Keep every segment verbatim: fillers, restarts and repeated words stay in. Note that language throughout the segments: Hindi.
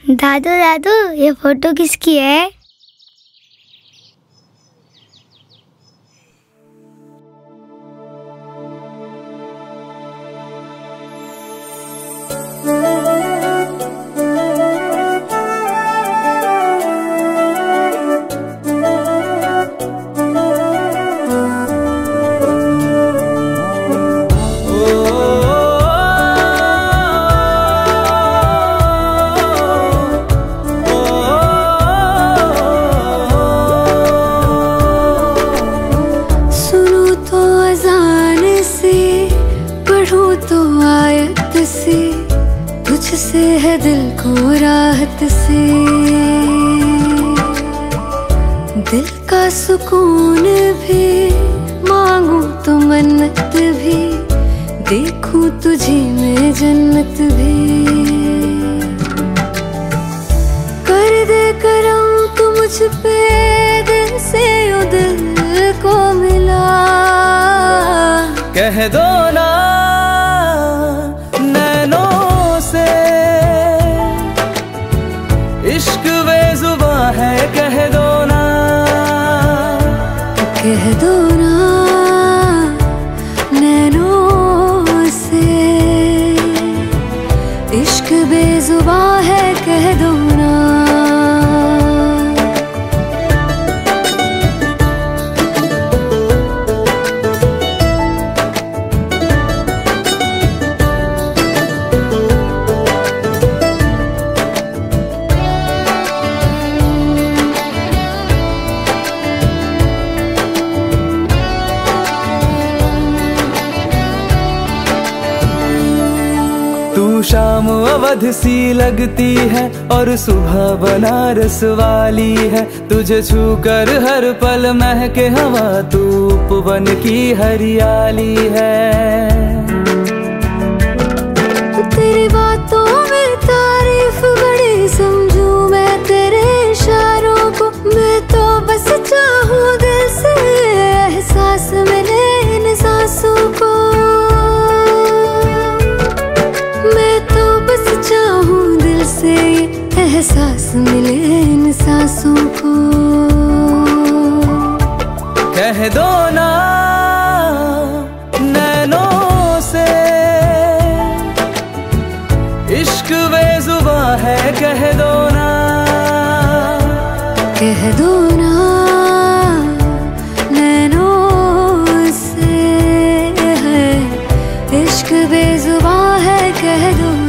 दादू दादू ये फोटो किसकी है? तुझसे है दिल को राहत से, दिल का सुकून भी मांगू तो मन्नत भी, देखूं तुझे मैं जन्नत भी। कर दे करम तू मुझ पे दिल से ओ दिल को मिला, कह दो ना इश्क बेजुबां है, कह दो ना, कह दो ना नैनों से। इश्क बेजुबां है, कह दो ना। तू शाम अवध सी लगती है और सुबह बनारस वाली है, तुझे छू कर हर पल महके हवा, तू उपवन की हरियाली है। तेरी बातों में तारीफ बड़ी समझूं मैं तेरे इशारों को, मैं तो बस चाहूं दिल से एहसास मिले इन सांसों को, चाहूं दिल से एहसास मिले इन सांसों को। कह दो ना नैनों से इश्क बेजुबां है, कह दो ना, कह दो ना नैनों से है इश्क बेजुबां है, कह दो ना।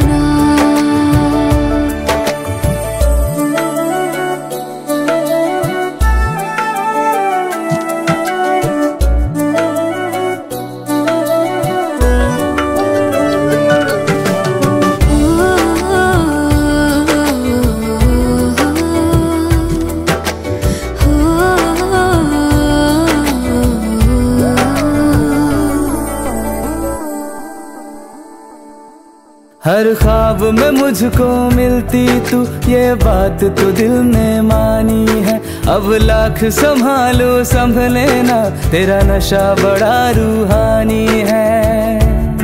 हर ख्वाब में मुझको मिलती तू, ये बात तो दिल ने मानी है, अब लाख संभालो संभले ना, तेरा नशा बड़ा रूहानी है।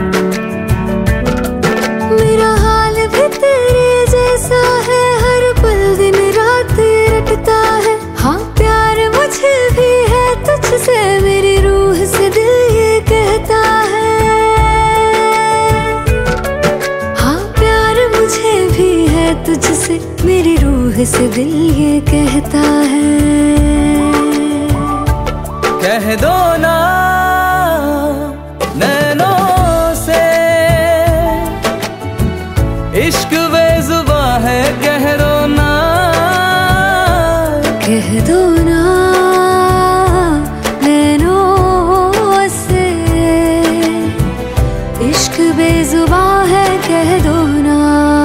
मेरा हाल भी तेरे जैसा है, हर पल दिन रात रटता है, हाँ प्यार मुझे भी है तुझसे, मेरी रूह से दिल ये कहता है, तुझसे मेरी रूह से दिल ये कहता है। कह दो ना नैनों से इश्क बेजुबां है, कह दो ना, कह दो ना नैनों से इश्क बेजुबां है, कह दो ना।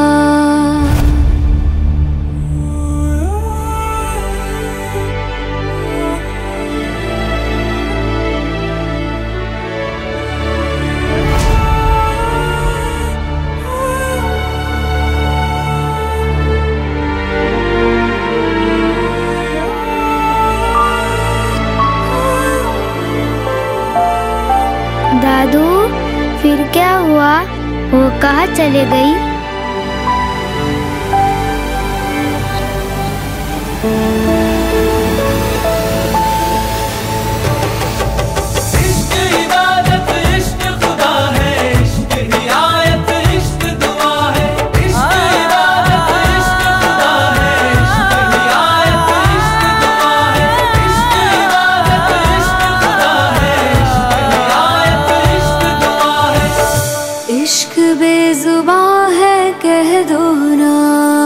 दादू फिर क्या हुआ? वो कहाँ चले गई? इश्क बेजुबां है कह दो ना।